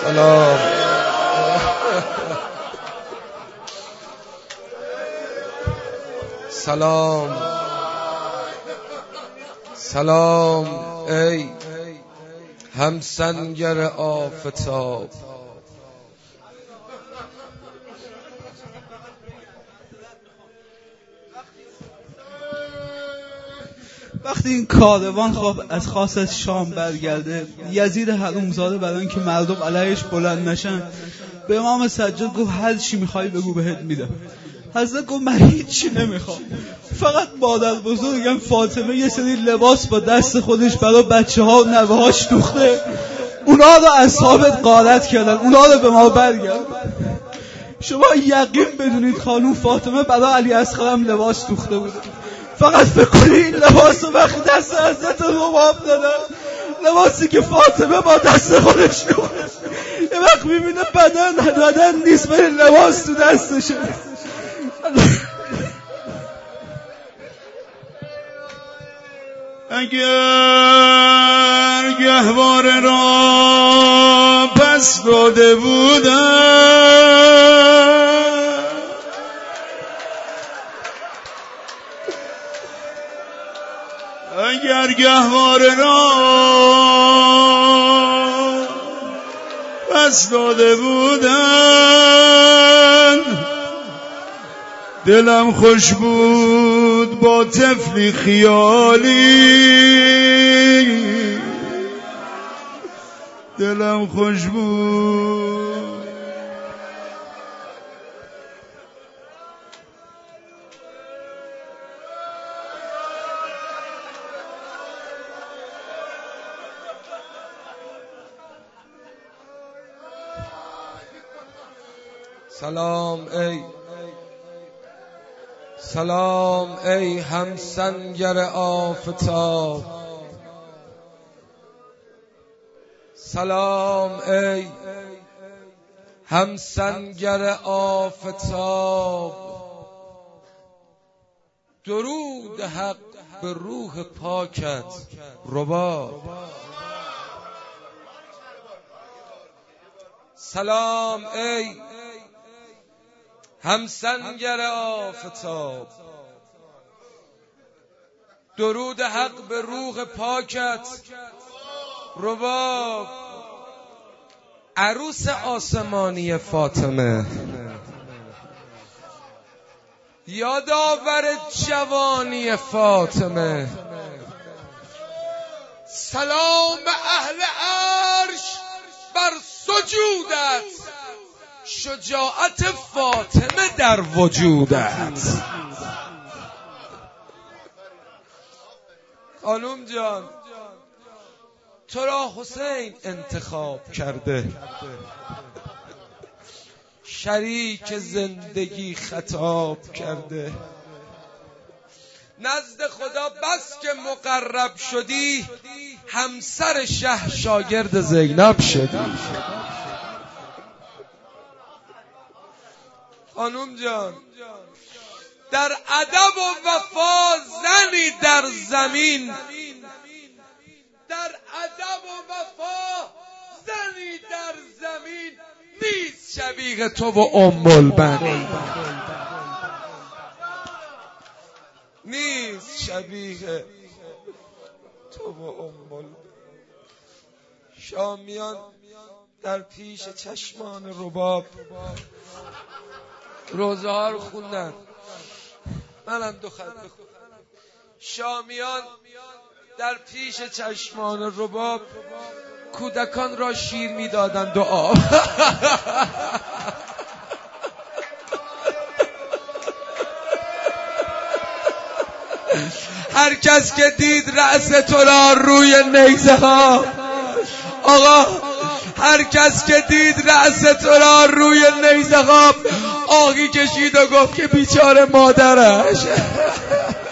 سلام. سلام سلام ای همسنگر آفتاب. وقتی این کاروان خواب از خاص از شام برگرده، یزید حرومزاده برای اینکه مردم علیهش بلند نشن به امام سجاد گفت هر چی میخوای بگو بهت میدم. حضرت گفت من هیچی نمیخوام، فقط مادر بزرگم فاطمه یه سری لباس با دست خودش برای بچه ها و نوه هاش دوخته، اونا رو اصحابت غارت کردن، اونا رو به ما برگرد. شما یقین بدونید خانوم فاطمه برای علی اصغرم لباس دوخته بوده. فقط فکر کنید این لباس رو وقتی دست حضرت رباب دادن، لباسی که فاطمه با دست خودش دوخته، یه وقت میبینه بدن نیست ولی لباس تو دستشه. اگر گهواره را پس داده بودم، اگر گهواره را پس داده بودن، دلم خوش بود با طفلی خیالی، دلم خوش بود. سلام ای همسنگر آفتاب. سلام ای همسنگر آفتاب. درود حق به روح پاکت رباب. سلام ای همسنگر آفتاب. درود حق به روح پاکت رباب. عروس آسمانی فاطمه، یادآور جوانی فاطمه. سلام اهل عرش بر سجودت، شجاعت فاطمه در وجودت. خانوم جان، تو را حسین انتخاب کرده، شریک زندگی خطاب کرده. نزد خدا بس که مقرب شدی، همسر شه شاگرد زینب شدی. خانوم جان، در ادب و وفا زنی در زمین، در ادب و وفا زنی در زمین، نیست شبیه تو و ام البنین. نیست شبیه تو و ام البنین. شامیان در پیش چشمان رباب روزه ها رو خوندن، منم دو خط بخونم. شامیان در پیش چشمان رباب کودکان را شیر میدادند و آب. هر کس که دید رأس تو را روی نیزه ها، آقا هر کس که دید رأس تو را روی نیزه ها، آهی کشید و گفت که بیچاره مادرش.